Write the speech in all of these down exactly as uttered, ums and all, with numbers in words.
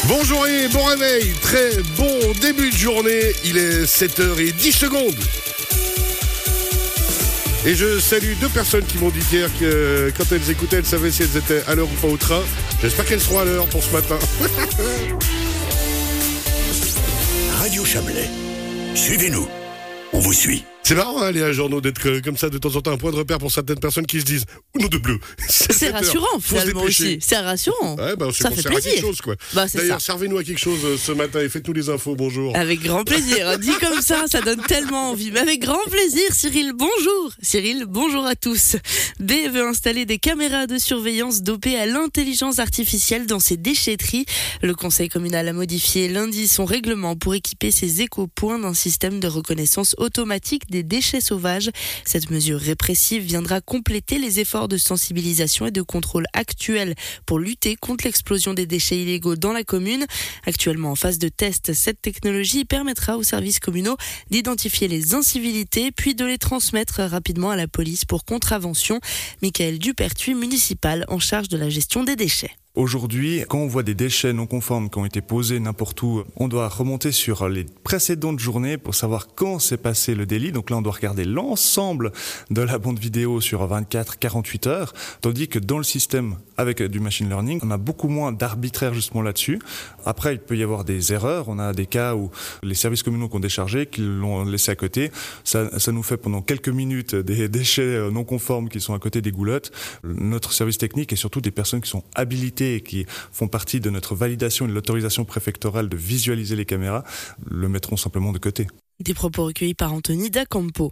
Bonjour et bon réveil, très bon début de journée, il est sept heures dix secondes. Et je salue deux personnes qui m'ont dit hier que quand elles écoutaient, elles savaient si elles étaient à l'heure ou pas au train. J'espère qu'elles seront à l'heure pour ce matin. Radio Chablais, suivez-nous, on vous suit. C'est marrant, hein, les journaux, d'être comme ça de temps en temps un point de repère pour certaines personnes qui se disent « Ou non de bleu ». C'est rassurant finalement aussi, c'est rassurant. Ouais, bah, ça fait plaisir. Quelque chose, quoi. Bah, D'ailleurs, servez-nous à quelque chose euh, ce matin et faites-nous les infos, bonjour. Avec grand plaisir, dit comme ça, ça donne tellement envie. Mais avec grand plaisir, Cyril, bonjour. Cyril, bonjour à tous. B veut installer des caméras de surveillance dopées à l'intelligence artificielle dans ses déchetteries. Le conseil communal a modifié lundi son règlement pour équiper ses éco-points d'un système de reconnaissance automatique des déchets sauvages. Cette mesure répressive viendra compléter les efforts de sensibilisation et de contrôle actuels pour lutter contre l'explosion des déchets illégaux dans la commune. Actuellement en phase de test, cette technologie permettra aux services communaux d'identifier les incivilités puis de les transmettre rapidement à la police pour contravention. Michael Dupertuis, municipal en charge de la gestion des déchets. Aujourd'hui, quand on voit des déchets non conformes qui ont été posés n'importe où, on doit remonter sur les précédentes journées pour savoir quand s'est passé le délit. Donc là, on doit regarder l'ensemble de la bande vidéo sur vingt-quatre à quarante-huit heures, tandis que dans le système avec du machine learning, on a beaucoup moins d'arbitraire justement là-dessus. Après, il peut y avoir des erreurs. On a des cas où les services communaux qui ont déchargé, qui l'ont laissé à côté, ça, ça nous fait pendant quelques minutes des déchets non conformes qui sont à côté des goulottes. Notre service technique et surtout des personnes qui sont habilitées et qui font partie de notre validation et de l'autorisation préfectorale de visualiser les caméras, le mettront simplement de côté. Des propos recueillis par Anthony D'Acampo.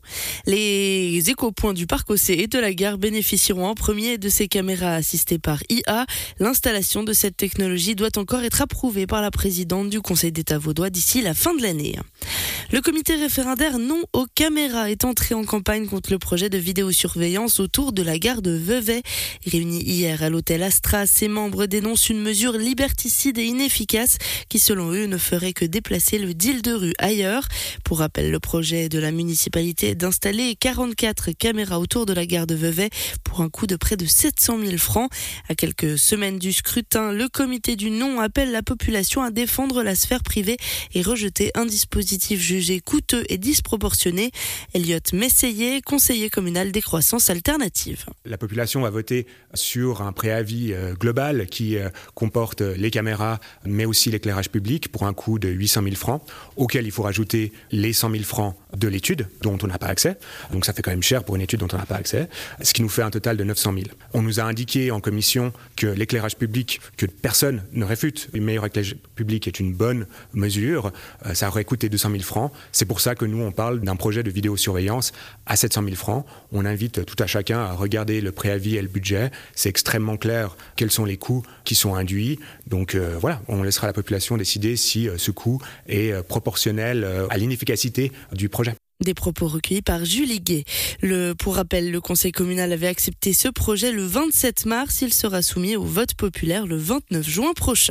Les éco-points du parc Océ et de la gare bénéficieront en premier de ces caméras assistées par I A. L'installation de cette technologie doit encore être approuvée par la présidente du Conseil d'État vaudois d'ici la fin de l'année. Le comité référendaire Non aux caméras est entré en campagne contre le projet de vidéosurveillance autour de la gare de Vevey. Réunis hier à l'hôtel Astra, ses membres dénoncent une mesure liberticide et inefficace qui, selon eux, ne ferait que déplacer le deal de rue ailleurs. Pour rappel, le projet de la municipalité est d'installer quarante-quatre caméras autour de la gare de Vevey pour un coût de près de sept cent mille francs. À quelques semaines du scrutin, le comité du non appelle la population à défendre la sphère privée et rejeter un dispositif jugé coûteux et disproportionné. Elliot Messeyer, conseiller communal des Croissances Alternatives. La population va voter sur un préavis global qui comporte les caméras mais aussi l'éclairage public pour un coût de huit cent mille francs, auquel il faut rajouter les cent mille francs de l'étude dont on n'a pas accès. Donc ça fait quand même cher pour une étude dont on n'a pas accès, ce qui nous fait un total de neuf cent mille. On nous a indiqué en commission que l'éclairage public, que personne ne réfute, le meilleur éclairage public est une bonne mesure, ça aurait coûté deux cent mille francs. C'est pour ça que nous on parle d'un projet de vidéosurveillance à sept cent mille francs. On invite tout à chacun à regarder le préavis et le budget. C'est extrêmement clair quels sont les coûts qui sont induits. Donc euh, voilà, on laissera la population décider si euh, ce coût est euh, proportionnel euh, à l'inefficacité du projet. Des propos recueillis par Julie Gay. Le, pour rappel, le conseil communal avait accepté ce projet le vingt-sept mars. Il sera soumis au vote populaire le vingt-neuf juin prochain.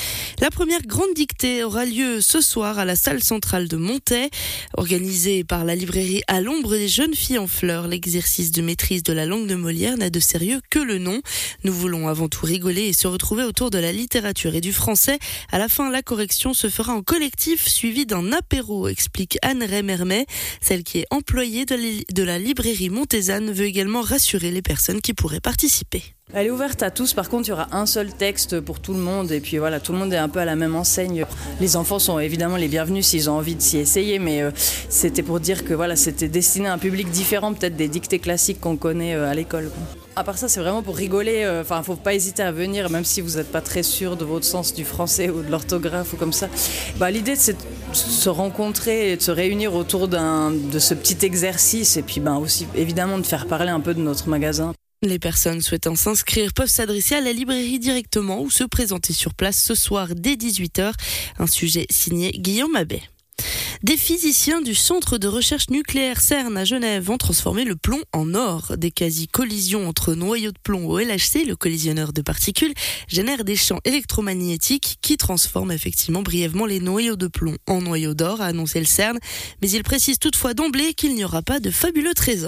La première grande dictée aura lieu ce soir à la salle centrale de Montaix. Organisée par la librairie À l'ombre des jeunes filles en fleurs, l'exercice de maîtrise de la langue de Molière n'a de sérieux que le nom. Nous voulons avant tout rigoler et se retrouver autour de la littérature et du français. À la fin, la correction se fera en collectif, suivi d'un apéro, explique Anne-Ray Mermet. Celle qui est employée de la librairie montaisanne veut également rassurer les personnes qui pourraient participer. Elle est ouverte à tous, par contre il y aura un seul texte pour tout le monde et puis voilà, tout le monde est un peu à la même enseigne. Les enfants sont évidemment les bienvenus s'ils ont envie de s'y essayer, mais euh, c'était pour dire que voilà, c'était destiné à un public différent peut-être des dictées classiques qu'on connaît euh, à l'école. À part ça, c'est vraiment pour rigoler, enfin euh, faut pas hésiter à venir, même si vous n'êtes pas très sûr de votre sens du français ou de l'orthographe ou comme ça. Bah, l'idée c'est de se rencontrer et de se réunir autour d'un, de ce petit exercice et puis bah, aussi évidemment de faire parler un peu de notre magasin. Les personnes souhaitant s'inscrire peuvent s'adresser à la librairie directement ou se présenter sur place ce soir dès dix-huit heures. Un sujet signé Guillaume Abbé. Des physiciens du Centre de recherche nucléaire CERN à Genève vont transformer le plomb en or. Des quasi-collisions entre noyaux de plomb au L H C, le collisionneur de particules, génèrent des champs électromagnétiques qui transforment effectivement brièvement les noyaux de plomb en noyaux d'or, a annoncé le CERN. Mais il précise toutefois d'emblée qu'il n'y aura pas de fabuleux trésors.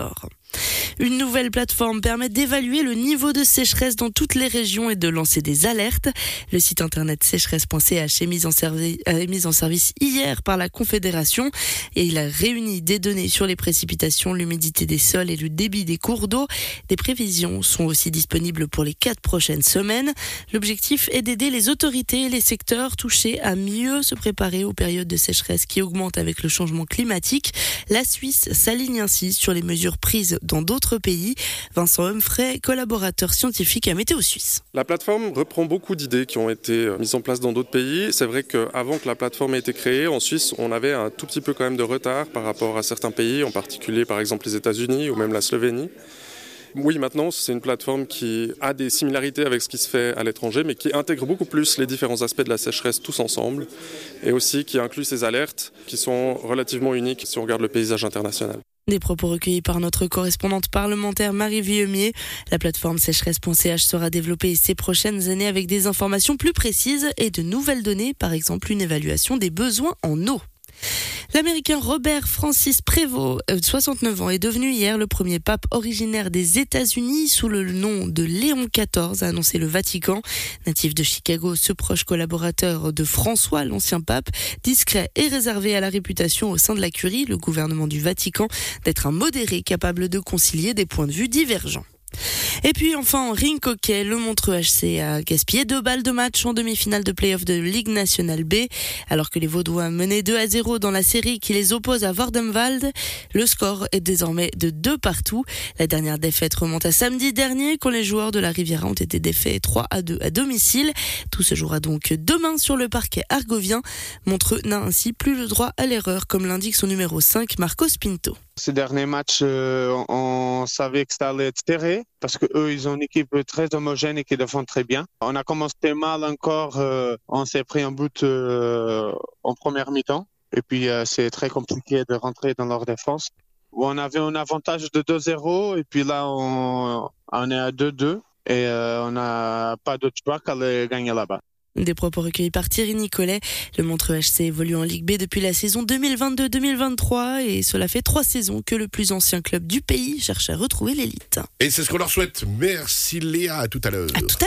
Une nouvelle plateforme permet d'évaluer le niveau de sécheresse dans toutes les régions et de lancer des alertes. Le site internet sécheresse point c h est mis en, servi- est mis en service hier par la Confédération et il a réuni des données sur les précipitations, l'humidité des sols et le débit des cours d'eau. Des prévisions sont aussi disponibles pour les quatre prochaines semaines. L'objectif est d'aider les autorités et les secteurs touchés à mieux se préparer aux périodes de sécheresse qui augmentent avec le changement climatique. La Suisse s'aligne ainsi sur les mesures prises dans d'autres pays. Vincent Humphrey, collaborateur scientifique à Météo Suisse. La plateforme reprend beaucoup d'idées qui ont été mises en place dans d'autres pays. C'est vrai qu'avant que la plateforme ait été créée, en Suisse, on avait un tout petit peu quand même de retard par rapport à certains pays, en particulier par exemple les États-Unis ou même la Slovénie. Oui, maintenant, c'est une plateforme qui a des similarités avec ce qui se fait à l'étranger, mais qui intègre beaucoup plus les différents aspects de la sécheresse tous ensemble, et aussi qui inclut ces alertes qui sont relativement uniques si on regarde le paysage international. Des propos recueillis par notre correspondante parlementaire Marie Villemier. La plateforme sécheresse point c h sera développée ces prochaines années avec des informations plus précises et de nouvelles données, par exemple une évaluation des besoins en eau. L'Américain Robert Francis Prévost, soixante-neuf ans, est devenu hier le premier pape originaire des États-Unis sous le nom de Léon quatorze, a annoncé le Vatican. Natif de Chicago, ce proche collaborateur de François, l'ancien pape, discret et réservé à la réputation au sein de la Curie, le gouvernement du Vatican, d'être un modéré capable de concilier des points de vue divergents. Et puis enfin en rink hockey, le Montreux H C a gaspillé deux balles de match en demi-finale de play-off de Ligue nationale B. Alors que les Vaudois menaient deux à zéro dans la série qui les oppose à Vordenwald, le score est désormais de deux partout. La dernière défaite remonte à samedi dernier quand les joueurs de la Riviera ont été défaits trois à deux à domicile. Tout se jouera donc demain sur le parquet argovien. Montreux n'a ainsi plus le droit à l'erreur, comme l'indique son numéro cinq, Marcos Pinto. Ces derniers matchs, euh, on savait que ça allait être serré parce que eux, ils ont une équipe très homogène et qui défend très bien. On a commencé mal encore, euh, on s'est pris un but euh, en première mi-temps et puis euh, c'est très compliqué de rentrer dans leur défense. On avait un avantage de deux zéro et puis là, on, on est à deux deux et euh, on n'a pas d'autre choix qu'aller gagner là-bas. Des propos recueillis par Thierry Nicolet. Le Montreux H C évolue en Ligue B depuis la saison deux mille vingt-deux deux mille vingt-trois et cela fait trois saisons que le plus ancien club du pays cherche à retrouver l'élite. Et c'est ce qu'on leur souhaite. Merci Léa, à tout à l'heure. À tout à l'heure.